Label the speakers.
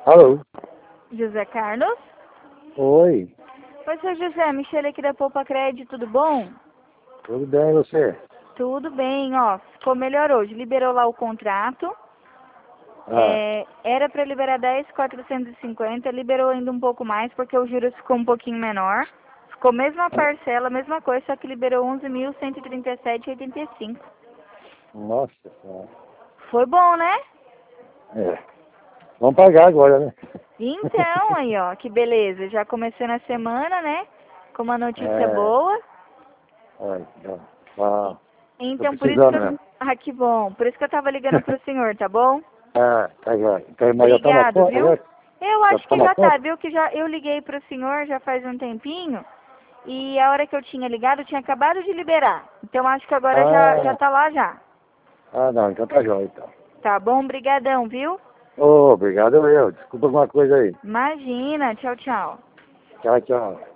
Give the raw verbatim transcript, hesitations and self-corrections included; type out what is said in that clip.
Speaker 1: Alô?
Speaker 2: José Carlos?
Speaker 1: Oi,
Speaker 2: Oi, seu José, Michele aqui da Poupa Crédito, tudo bom?
Speaker 1: tudo bem e você?
Speaker 2: Tudo bem, ó, ficou melhor hoje. Liberou lá o contrato,
Speaker 1: Ah,
Speaker 2: é, era para liberar dez mil quatrocentos e cinquenta, liberou ainda um pouco mais porque o juros ficou um pouquinho menor. Ficou mesma parcela, mesma coisa, só que liberou onze mil cento e trinta e sete reais e oitenta e cinco.
Speaker 1: nossa senhora.
Speaker 2: Foi bom, né?
Speaker 1: É. Vamos pagar agora, né?
Speaker 2: Então, aí, ó, que beleza. Já começando a semana, né? Com uma notícia
Speaker 1: É,
Speaker 2: boa.
Speaker 1: olha, então, ah, tô
Speaker 2: Então, por isso que
Speaker 1: precisando,
Speaker 2: eu...
Speaker 1: né?
Speaker 2: Ah, que bom. Por isso que eu tava ligando pro senhor, tá bom?
Speaker 1: Ah, tá já. Então, mas já tá na
Speaker 2: Obrigado,
Speaker 1: conta,
Speaker 2: viu?
Speaker 1: já?
Speaker 2: Eu
Speaker 1: Já
Speaker 2: acho
Speaker 1: tá
Speaker 2: que
Speaker 1: na
Speaker 2: já tá,
Speaker 1: conta?
Speaker 2: viu? Que já eu liguei pro senhor já faz um tempinho e a hora que eu tinha ligado tinha acabado de liberar. Então acho que agora já já
Speaker 1: Ah,
Speaker 2: tá lá já.
Speaker 1: ah não, então tá jóia, então.
Speaker 2: Tá bom? Brigadão, viu?
Speaker 1: Ô, obrigado eu. Desculpa alguma coisa aí.
Speaker 2: Imagina. Tchau, tchau.
Speaker 1: Tchau, tchau.